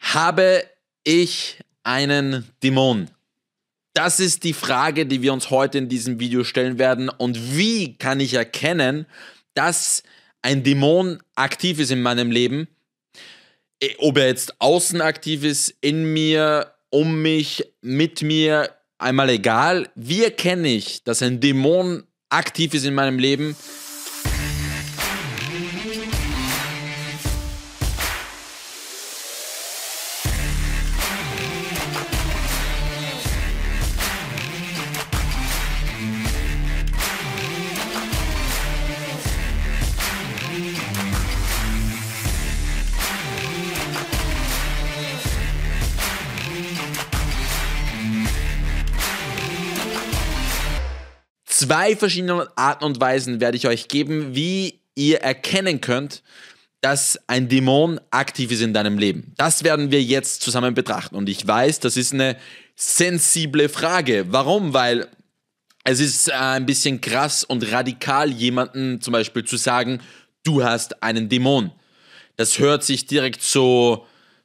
Habe ich einen Dämon? Das ist die Frage, die wir uns heute in diesem Video stellen werden. Und wie kann ich erkennen, dass ein Dämon aktiv ist in meinem Leben? Ob er jetzt außen aktiv ist, in mir, um mich, mit mir, einmal egal. Wie erkenne ich, dass ein Dämon aktiv ist in meinem Leben? Zwei verschiedene Arten und Weisen werde ich euch geben, wie ihr erkennen könnt, dass ein Dämon aktiv ist in deinem Leben. Das werden wir jetzt zusammen betrachten. Und ich weiß, das ist eine sensible Frage. Warum? Weil es ist ein bisschen krass und radikal, jemandem zum Beispiel zu sagen, du hast einen Dämon. Das hört sich direkt so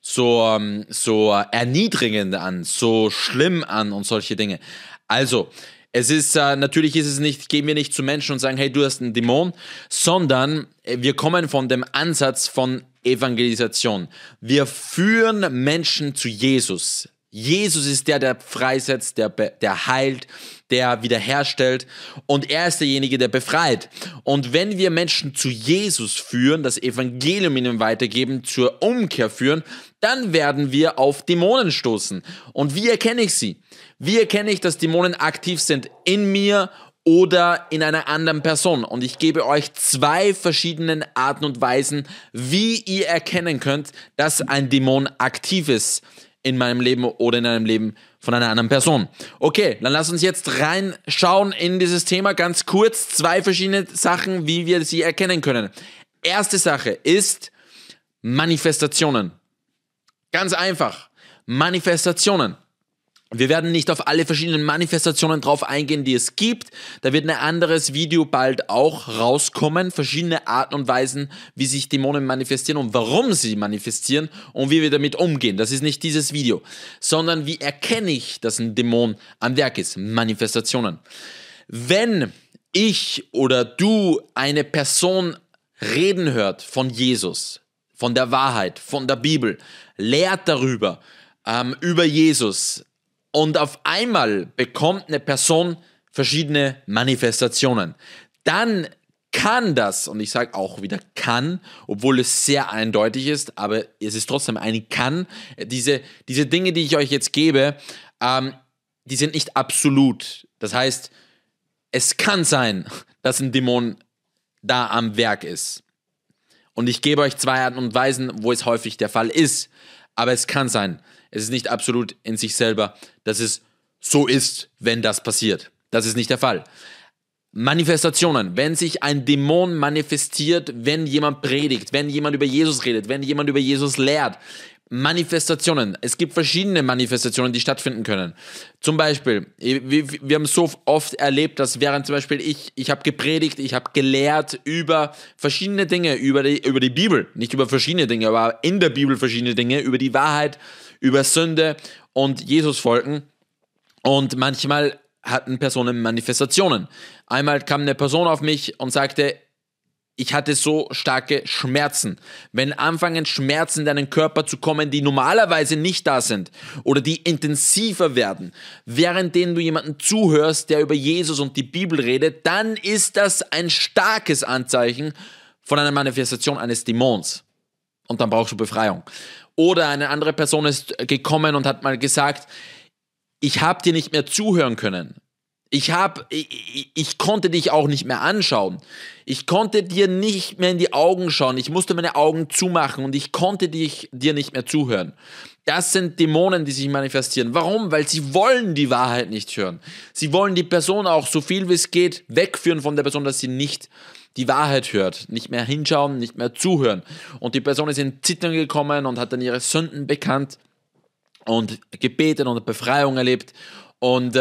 erniedrigend an, so schlimm an und solche Dinge. Also, natürlich ist es nicht, gehen wir nicht zu Menschen und sagen, hey, du hast einen Dämon, sondern wir kommen von dem Ansatz von Evangelisation. Wir führen Menschen zu Jesus. Jesus ist der freisetzt, der heilt, der wiederherstellt und er ist derjenige, der befreit. Und wenn wir Menschen zu Jesus führen, das Evangelium ihnen weitergeben, zur Umkehr führen, dann werden wir auf Dämonen stoßen. Und wie erkenne ich sie? Wie erkenne ich, dass Dämonen aktiv sind in mir oder in einer anderen Person? Und ich gebe euch zwei verschiedene Arten und Weisen, wie ihr erkennen könnt, dass ein Dämon aktiv ist in meinem Leben oder in einem Leben von einer anderen Person. Okay, dann lass uns jetzt reinschauen in dieses Thema. Ganz kurz, zwei verschiedene Sachen, wie wir sie erkennen können. Erste Sache ist Manifestationen. Ganz einfach, Manifestationen. Wir werden nicht auf alle verschiedenen Manifestationen drauf eingehen, die es gibt. Da wird ein anderes Video bald auch rauskommen. Verschiedene Arten und Weisen, wie sich Dämonen manifestieren und warum sie manifestieren und wie wir damit umgehen. Das ist nicht dieses Video, sondern wie erkenne ich, dass ein Dämon am Werk ist? Manifestationen. Wenn ich oder du eine Person reden hört von Jesus, von der Wahrheit, von der Bibel, lehrt darüber, über Jesus, und auf einmal bekommt eine Person verschiedene Manifestationen. Dann kann das, und ich sage auch wieder kann, obwohl es sehr eindeutig ist, aber es ist trotzdem ein kann, diese Dinge, die ich euch jetzt gebe, die sind nicht absolut. Das heißt, es kann sein, dass ein Dämon da am Werk ist. Und ich gebe euch zwei Arten und Weisen, wo es häufig der Fall ist. Aber es kann sein. Es ist nicht absolut in sich selber, dass es so ist, wenn das passiert. Das ist nicht der Fall. Manifestationen, wenn sich ein Dämon manifestiert, wenn jemand predigt, wenn jemand über Jesus redet, wenn jemand über Jesus lehrt. Manifestationen. Es gibt verschiedene Manifestationen, die stattfinden können. Zum Beispiel, wir haben so oft erlebt, dass während zum Beispiel ich habe gepredigt, ich habe gelehrt über verschiedene Dinge, über die Bibel, nicht über verschiedene Dinge, aber in der Bibel verschiedene Dinge, über die Wahrheit, über Sünde und Jesus folgen. Und manchmal hatten Personen Manifestationen. Einmal kam eine Person auf mich und sagte, ich hatte so starke Schmerzen. Wenn anfangen Schmerzen in deinen Körper zu kommen, die normalerweise nicht da sind oder die intensiver werden, währenddem du jemanden zuhörst, der über Jesus und die Bibel redet, dann ist das ein starkes Anzeichen von einer Manifestation eines Dämons. Und dann brauchst du Befreiung. Oder eine andere Person ist gekommen und hat mal gesagt, ich habe dir nicht mehr zuhören können. Ich konnte dich auch nicht mehr anschauen. Ich konnte dir nicht mehr in die Augen schauen. Ich musste meine Augen zumachen und ich konnte dir nicht mehr zuhören. Das sind Dämonen, die sich manifestieren. Warum? Weil sie wollen die Wahrheit nicht hören. Sie wollen die Person auch so viel wie es geht wegführen von der Person, dass sie nicht die Wahrheit hört, nicht mehr hinschauen, nicht mehr zuhören. Und die Person ist in Zittern gekommen und hat dann ihre Sünden bekannt und gebetet und Befreiung erlebt. Und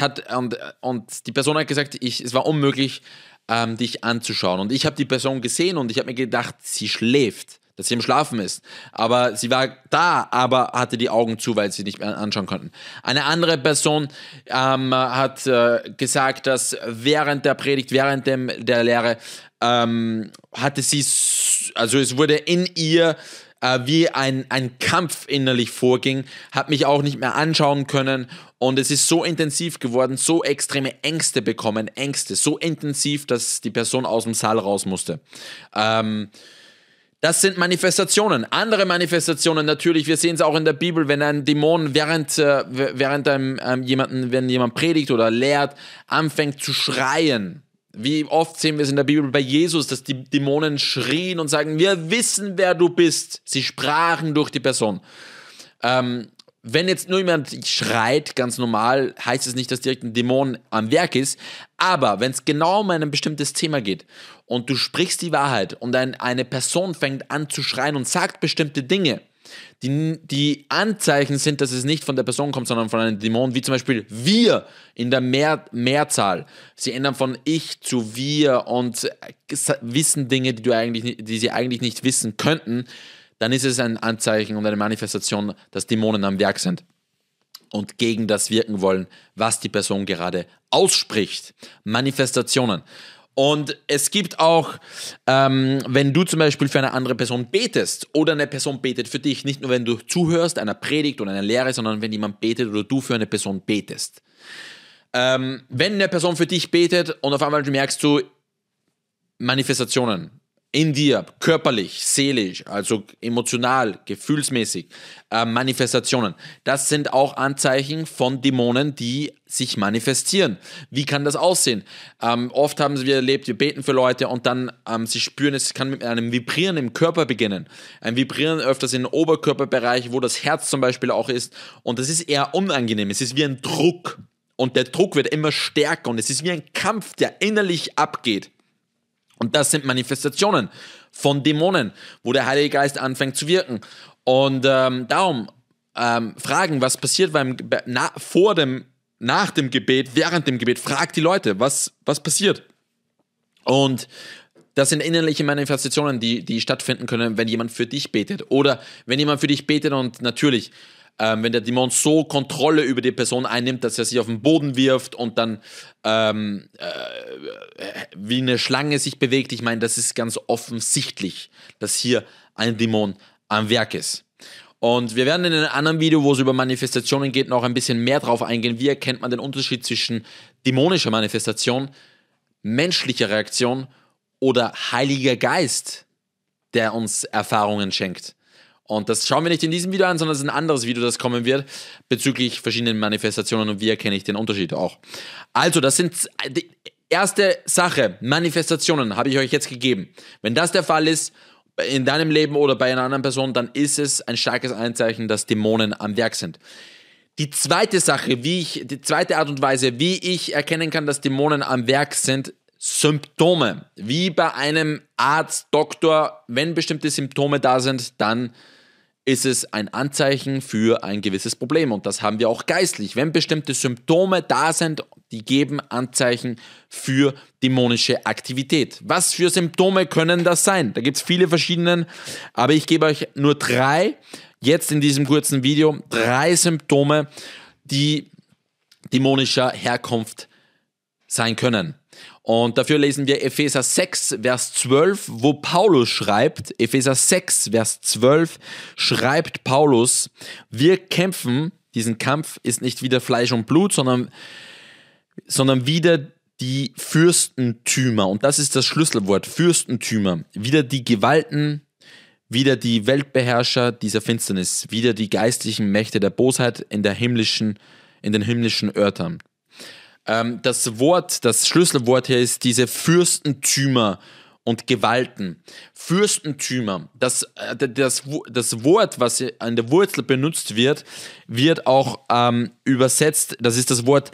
die Person hat gesagt, es war unmöglich, dich anzuschauen. Und ich habe die Person gesehen und ich habe mir gedacht, sie schläft. dass sie im Schlafen ist. Aber sie war da, aber hatte die Augen zu, weil sie nicht mehr anschauen konnten. Eine andere Person hat gesagt, dass während der Predigt, während der Lehre, hatte sie, also es wurde in ihr wie ein Kampf innerlich vorging, hat mich auch nicht mehr anschauen können und es ist so intensiv geworden, so extreme Ängste bekommen, Ängste, so intensiv, dass die Person aus dem Saal raus musste. Das sind Manifestationen. Andere Manifestationen natürlich, wir sehen es auch in der Bibel, wenn ein Dämon während wenn jemand predigt oder lehrt, anfängt zu schreien. Wie oft sehen wir es in der Bibel bei Jesus, dass die Dämonen schrien und sagen, wir wissen, wer du bist. Sie sprachen durch die Person. Wenn jetzt nur jemand schreit, ganz normal, heißt es nicht, dass direkt ein Dämon am Werk ist. Aber wenn es genau um ein bestimmtes Thema geht und du sprichst die Wahrheit und eine Person fängt an zu schreien und sagt bestimmte Dinge, die Anzeichen sind, dass es nicht von der Person kommt, sondern von einem Dämon, wie zum Beispiel wir in der Mehrzahl. Sie ändern von ich zu wir und wissen Dinge, die sie eigentlich nicht wissen könnten. Dann ist es ein Anzeichen und eine Manifestation, dass Dämonen am Werk sind und gegen das wirken wollen, was die Person gerade ausspricht. Manifestationen. Und es gibt auch, wenn du zum Beispiel für eine andere Person betest oder eine Person betet für dich, nicht nur wenn du zuhörst, einer Predigt oder einer Lehre, sondern wenn jemand betet oder du für eine Person betest. Wenn eine Person für dich betet und auf einmal merkst du Manifestationen, in dir, körperlich, seelisch, also emotional, gefühlsmäßig, Manifestationen. Das sind auch Anzeichen von Dämonen, die sich manifestieren. Wie kann das aussehen? Oft haben wir erlebt, wir beten für Leute und dann sie spüren, es kann mit einem Vibrieren im Körper beginnen. Ein Vibrieren öfters im Oberkörperbereich, wo das Herz zum Beispiel auch ist. Und das ist eher unangenehm. Es ist wie ein Druck. Und der Druck wird immer stärker und es ist wie ein Kampf, der innerlich abgeht. Und das sind Manifestationen von Dämonen, wo der Heilige Geist anfängt zu wirken. Und darum fragen, was passiert nach dem Gebet, während dem Gebet, fragt die Leute, was passiert. Und das sind innerliche Manifestationen, die stattfinden können, wenn jemand für dich betet. Oder wenn jemand für dich betet und natürlich wenn der Dämon so Kontrolle über die Person einnimmt, dass er sich auf den Boden wirft und dann wie eine Schlange sich bewegt. Ich meine, das ist ganz offensichtlich, dass hier ein Dämon am Werk ist. Und wir werden in einem anderen Video, wo es über Manifestationen geht, noch ein bisschen mehr drauf eingehen. Wie erkennt man den Unterschied zwischen dämonischer Manifestation, menschlicher Reaktion oder Heiliger Geist, der uns Erfahrungen schenkt. Und das schauen wir nicht in diesem Video an, sondern es ist ein anderes Video, das kommen wird, bezüglich verschiedenen Manifestationen und wie erkenne ich den Unterschied auch. Also, das sind die erste Sache, Manifestationen, habe ich euch jetzt gegeben. Wenn das der Fall ist, in deinem Leben oder bei einer anderen Person, dann ist es ein starkes Anzeichen, dass Dämonen am Werk sind. Die zweite Sache, die zweite Art und Weise, wie ich erkennen kann, dass Dämonen am Werk sind, Symptome. Wie bei einem Arzt, Doktor, wenn bestimmte Symptome da sind, dann ist es ein Anzeichen für ein gewisses Problem. Und das haben wir auch geistlich. Wenn bestimmte Symptome da sind, die geben Anzeichen für dämonische Aktivität. Was für Symptome können das sein? Da gibt es viele verschiedene, aber ich gebe euch nur 3, jetzt in diesem kurzen Video, 3 Symptome, die dämonischer Herkunft sein können. Und dafür lesen wir Epheser 6, Vers 12, wo Paulus schreibt, Epheser 6, Vers 12, schreibt Paulus, wir kämpfen, diesen Kampf ist nicht wieder Fleisch und Blut, sondern wieder die Fürstentümer. Und das ist das Schlüsselwort, Fürstentümer. Wieder die Gewalten, wieder die Weltbeherrscher dieser Finsternis, wieder die geistlichen Mächte der Bosheit in den himmlischen Örtern. Das Schlüsselwort hier ist diese Fürstentümer und Gewalten. Fürstentümer, das Wort, was an der Wurzel benutzt wird, wird auch übersetzt, das ist das Wort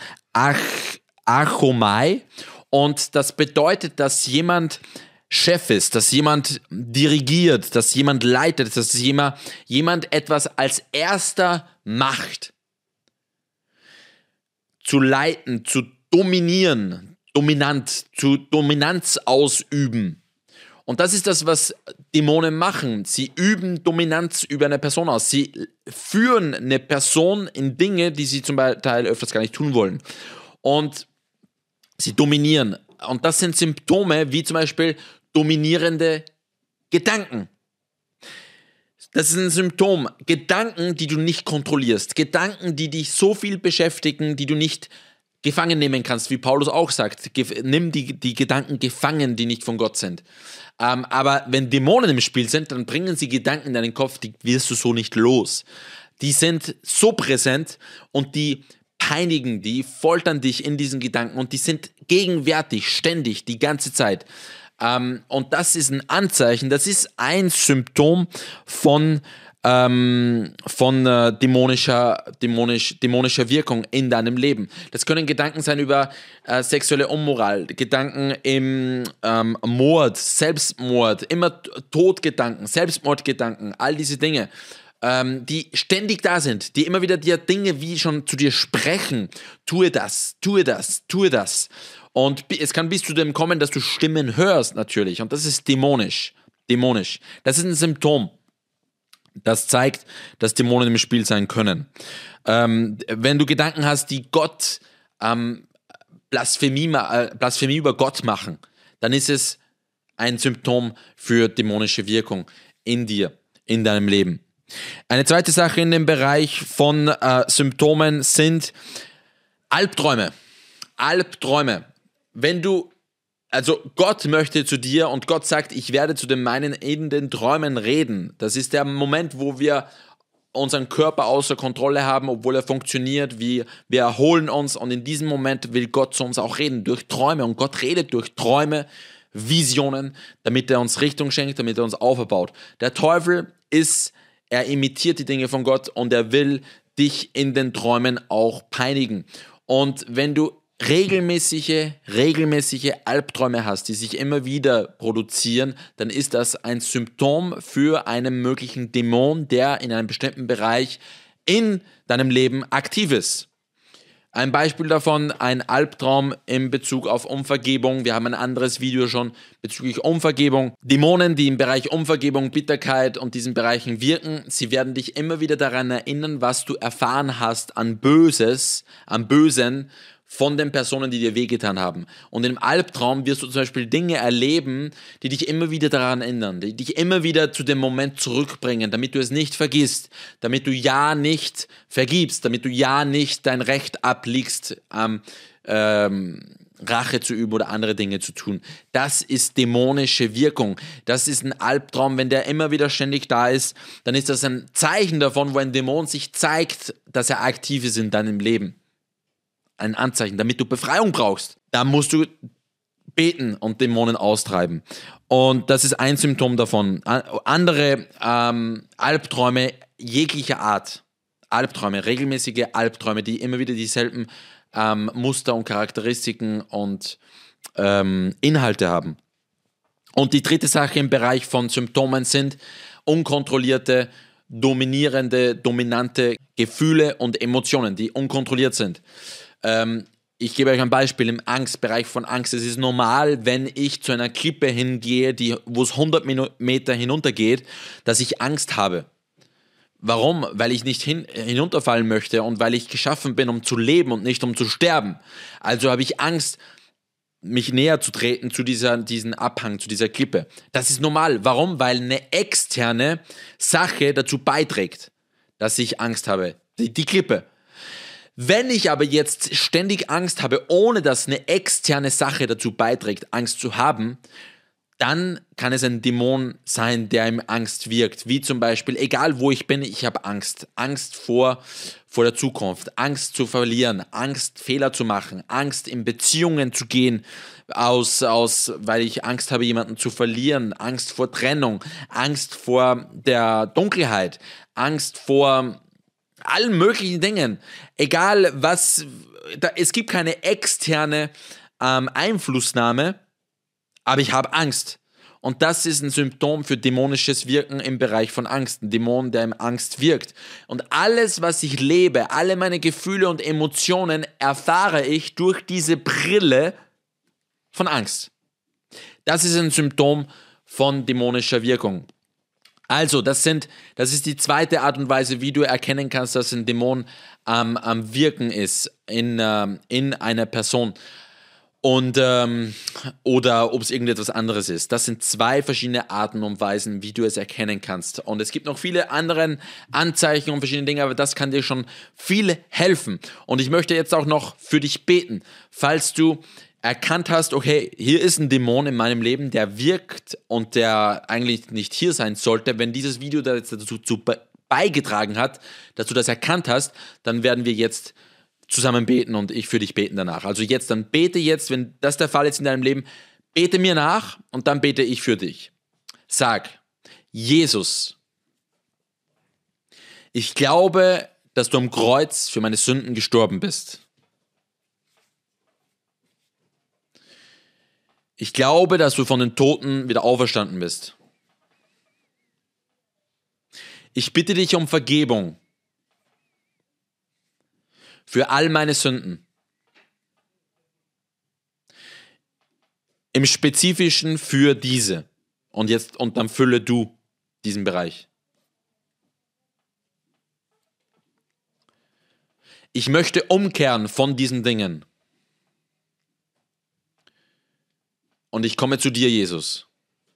Archomai und das bedeutet, dass jemand Chef ist, dass jemand dirigiert, dass jemand leitet, dass jemand etwas als erster macht. Zu leiten, zu dominieren, Dominanz ausüben. Und das ist das, was Dämonen machen. Sie üben Dominanz über eine Person aus. Sie führen eine Person in Dinge, die sie zum Teil öfters gar nicht tun wollen. Und sie dominieren. Und das sind Symptome wie zum Beispiel dominierende Gedanken. Das ist ein Symptom. Gedanken, die du nicht kontrollierst. Gedanken, die dich so viel beschäftigen, die du nicht gefangen nehmen kannst, wie Paulus auch sagt. Nimm die Gedanken gefangen, die nicht von Gott sind. Aber wenn Dämonen im Spiel sind, dann bringen sie Gedanken in deinen Kopf, die wirst du so nicht los. Die sind so präsent und die peinigen, die foltern dich in diesen Gedanken und die sind gegenwärtig, ständig, die ganze Zeit. Und das ist ein Anzeichen, das ist ein Symptom von dämonischer Wirkung in deinem Leben. Das können Gedanken sein über sexuelle Unmoral, Gedanken im Mord, Selbstmord, immer Todgedanken, Selbstmordgedanken, all diese Dinge, die ständig da sind, die immer wieder dir Dinge wie schon zu dir sprechen. Tue das, tue das, tue das. Und es kann bis zu dem kommen, dass du Stimmen hörst natürlich. Und das ist dämonisch. Dämonisch. Das ist ein Symptom. Das zeigt, dass Dämonen im Spiel sein können. Wenn du Gedanken hast, die Gott Blasphemie über Gott machen, dann ist es ein Symptom für dämonische Wirkung in dir, in deinem Leben. Eine zweite Sache in dem Bereich von Symptomen sind Albträume. Albträume. Also Gott möchte zu dir und Gott sagt, ich werde zu den meinen in den Träumen reden. Das ist der Moment, wo wir unseren Körper außer Kontrolle haben, obwohl er funktioniert. Wir erholen uns und in diesem Moment will Gott zu uns auch reden, durch Träume. Und Gott redet durch Träume, Visionen, damit er uns Richtung schenkt, damit er uns aufbaut. Der Teufel er imitiert die Dinge von Gott und er will dich in den Träumen auch peinigen. Und wenn du regelmäßige Albträume hast, die sich immer wieder produzieren, dann ist das ein Symptom für einen möglichen Dämon, der in einem bestimmten Bereich in deinem Leben aktiv ist. Ein Beispiel davon, ein Albtraum in Bezug auf Unvergebung. Wir haben ein anderes Video schon bezüglich Unvergebung. Dämonen, die im Bereich Unvergebung, Bitterkeit und diesen Bereichen wirken, sie werden dich immer wieder daran erinnern, was du erfahren hast an Bösen von den Personen, die dir wehgetan haben. Und im Albtraum wirst du zum Beispiel Dinge erleben, die dich immer wieder daran erinnern, die dich immer wieder zu dem Moment zurückbringen, damit du es nicht vergisst, damit du ja nicht vergibst, damit du ja nicht dein Recht ablegst, Rache zu üben oder andere Dinge zu tun. Das ist dämonische Wirkung. Das ist ein Albtraum. Wenn der immer wieder ständig da ist, dann ist das ein Zeichen davon, wo ein Dämon sich zeigt, dass er aktiv ist in deinem Leben. Ein Anzeichen, damit du Befreiung brauchst. Da musst du beten und Dämonen austreiben. Und das ist ein Symptom davon. Andere Albträume jeglicher Art. Albträume, regelmäßige Albträume, die immer wieder dieselben Muster und Charakteristiken und Inhalte haben. Und die dritte Sache im Bereich von Symptomen sind unkontrollierte, dominante Gefühle und Emotionen, die unkontrolliert sind. Ich gebe euch ein Beispiel im Bereich von Angst. Es ist normal, wenn ich zu einer Klippe hingehe, wo es 100 Meter hinuntergeht, dass ich Angst habe. Warum? Weil ich nicht hinunterfallen möchte und weil ich geschaffen bin, um zu leben und nicht um zu sterben. Also habe ich Angst, mich näher zu treten zu diesen Abhang, zu dieser Klippe. Das ist normal. Warum? Weil eine externe Sache dazu beiträgt, dass ich Angst habe. Die Klippe. Wenn ich aber jetzt ständig Angst habe, ohne dass eine externe Sache dazu beiträgt, Angst zu haben, dann kann es ein Dämon sein, der ihm Angst wirkt. Wie zum Beispiel, egal wo ich bin, ich habe Angst. Angst vor der Zukunft, Angst zu verlieren, Angst Fehler zu machen, Angst in Beziehungen zu gehen, weil ich Angst habe, jemanden zu verlieren, Angst vor Trennung, Angst vor der Dunkelheit, Angst vor allen möglichen Dingen. Egal was, es gibt keine externe Einflussnahme, aber ich habe Angst. Und das ist ein Symptom für dämonisches Wirken im Bereich von Angst. Ein Dämon, der in Angst wirkt. Und alles, was ich lebe, alle meine Gefühle und Emotionen erfahre ich durch diese Brille von Angst. Das ist ein Symptom von dämonischer Wirkung. Also, das ist die zweite Art und Weise, wie du erkennen kannst, dass ein Dämon am Wirken ist in einer Person. Oder ob es irgendetwas anderes ist. Das sind zwei verschiedene Arten und Weisen, wie du es erkennen kannst. Und es gibt noch viele andere Anzeichen und verschiedene Dinge, aber das kann dir schon viel helfen. Und ich möchte jetzt auch noch für dich beten, falls du erkannt hast, okay, hier ist ein Dämon in meinem Leben, der wirkt und der eigentlich nicht hier sein sollte. Wenn dieses Video dazu beigetragen hat, dass du das erkannt hast, dann werden wir jetzt zusammen beten und ich für dich beten danach. Also jetzt, dann bete jetzt, wenn das der Fall ist in deinem Leben, bete mir nach und dann bete ich für dich. Sag, Jesus, ich glaube, dass du am Kreuz für meine Sünden gestorben bist. Ich glaube, dass du von den Toten wieder auferstanden bist. Ich bitte dich um Vergebung für all meine Sünden. Im Spezifischen für diese. Und dann fülle du diesen Bereich. Ich möchte umkehren von diesen Dingen. Und ich komme zu dir, Jesus.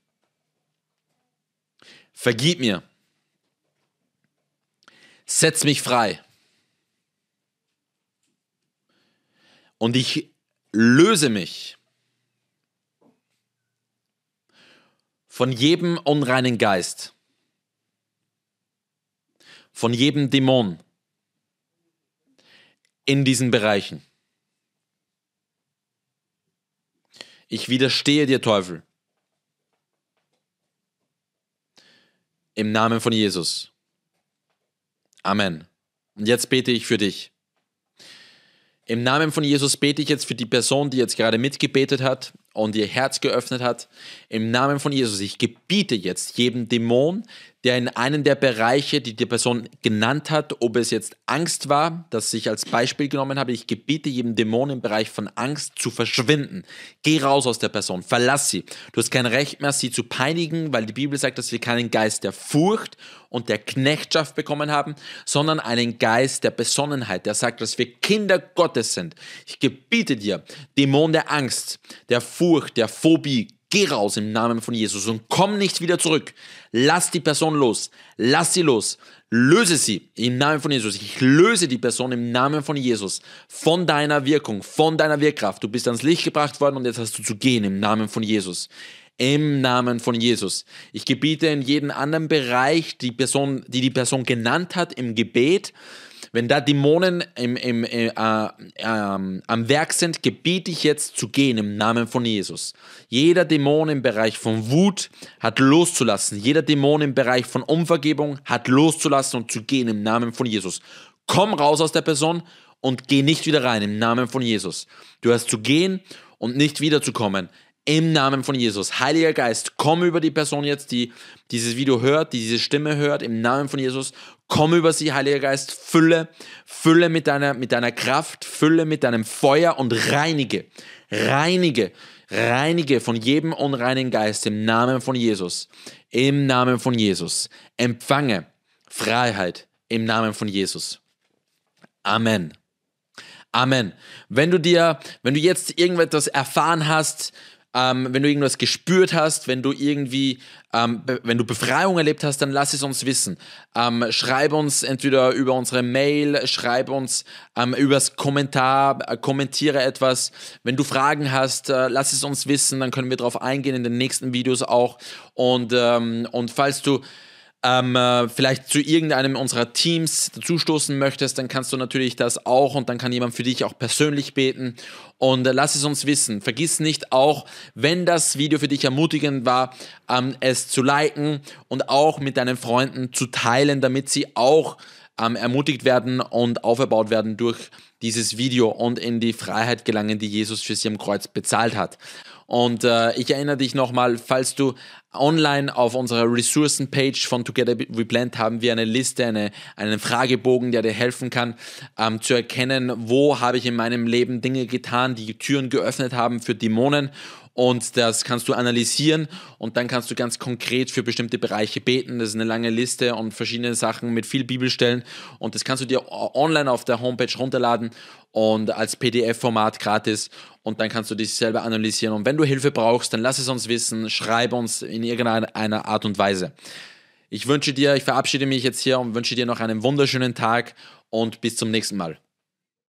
Vergib mir. Setz mich frei. Und ich löse mich von jedem unreinen Geist, von jedem Dämon in diesen Bereichen. Ich widerstehe dir, Teufel. Im Namen von Jesus. Amen. Und jetzt bete ich für dich. Im Namen von Jesus bete ich jetzt für die Person, die jetzt gerade mitgebetet hat und ihr Herz geöffnet hat. Im Namen von Jesus, ich gebiete jetzt jedem Dämon, der in einem der Bereiche, die Person genannt hat, ob es jetzt Angst war, das ich als Beispiel genommen habe, ich gebiete jedem Dämon im Bereich von Angst zu verschwinden. Geh raus aus der Person, verlass sie. Du hast kein Recht mehr, sie zu peinigen, weil die Bibel sagt, dass wir keinen Geist der Furcht und der Knechtschaft bekommen haben, sondern einen Geist der Besonnenheit, der sagt, dass wir Kinder Gottes sind. Ich gebiete dir, Dämon der Angst, der Furcht, der Phobie, geh raus im Namen von Jesus und komm nicht wieder zurück. Lass die Person los. Lass sie los. Löse sie im Namen von Jesus. Ich löse die Person im Namen von Jesus von deiner Wirkung, von deiner Wirkkraft. Du bist ans Licht gebracht worden und jetzt hast du zu gehen im Namen von Jesus. Im Namen von Jesus. Ich gebiete in jedem anderen Bereich, die Person genannt hat im Gebet, wenn da Dämonen am Werk sind, gebiete ich jetzt zu gehen im Namen von Jesus. Jeder Dämon im Bereich von Wut hat loszulassen. Jeder Dämon im Bereich von Unvergebung hat loszulassen und zu gehen im Namen von Jesus. Komm raus aus der Person und geh nicht wieder rein im Namen von Jesus. Du hast zu gehen und nicht wiederzukommen. Im Namen von Jesus. Heiliger Geist, komm über die Person jetzt, die dieses Video hört, die diese Stimme hört, im Namen von Jesus. Komm über sie, Heiliger Geist, fülle mit deiner Kraft, fülle mit deinem Feuer und reinige von jedem unreinen Geist im Namen von Jesus. Im Namen von Jesus. Empfange Freiheit im Namen von Jesus. Amen. Amen. Wenn du jetzt irgendetwas erfahren hast, wenn du irgendwas gespürt hast, wenn du Befreiung erlebt hast, dann lass es uns wissen. Schreib uns entweder über unsere Mail, schreib uns übers Kommentar, kommentiere etwas. Wenn du Fragen hast, lass es uns wissen, dann können wir darauf eingehen in den nächsten Videos auch. Und falls du vielleicht zu irgendeinem unserer Teams dazustoßen möchtest, dann kannst du natürlich das auch und dann kann jemand für dich auch persönlich beten und lass es uns wissen. Vergiss nicht auch, wenn das Video für dich ermutigend war, es zu liken und auch mit deinen Freunden zu teilen, damit sie auch ermutigt werden und aufgebaut werden durch dieses Video und in die Freiheit gelangen, die Jesus für sie am Kreuz bezahlt hat. Und ich erinnere dich nochmal, falls du online auf unserer Ressourcen-Page von Together We Blend haben wir eine Liste, einen Fragebogen, der dir helfen kann, zu erkennen, wo habe ich in meinem Leben Dinge getan, die Türen geöffnet haben für Dämonen. und das kannst du analysieren und dann kannst du ganz konkret für bestimmte Bereiche beten. Das ist eine lange Liste und verschiedene Sachen mit viel Bibelstellen und das kannst du dir online auf der Homepage runterladen und als PDF-Format gratis und dann kannst du dich selber analysieren. Und wenn du Hilfe brauchst, dann lass es uns wissen, schreib uns in irgendeiner Art und Weise. Ich verabschiede mich jetzt hier und wünsche dir noch einen wunderschönen Tag und bis zum nächsten Mal.